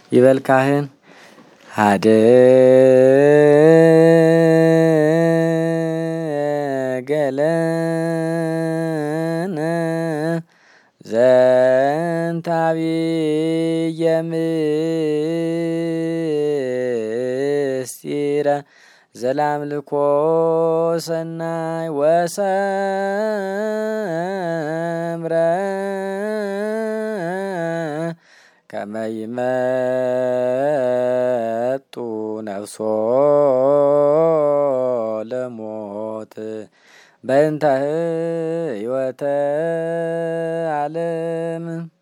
ይበል ካህን ሀደ ገለነ ዘንታቢየ ምስጢረ ዘላምልኮ ሰናይ ወሰምረ ከመ ይመጡ ነፍሶ ለሞት በእንተ ሕይወተ ዓለም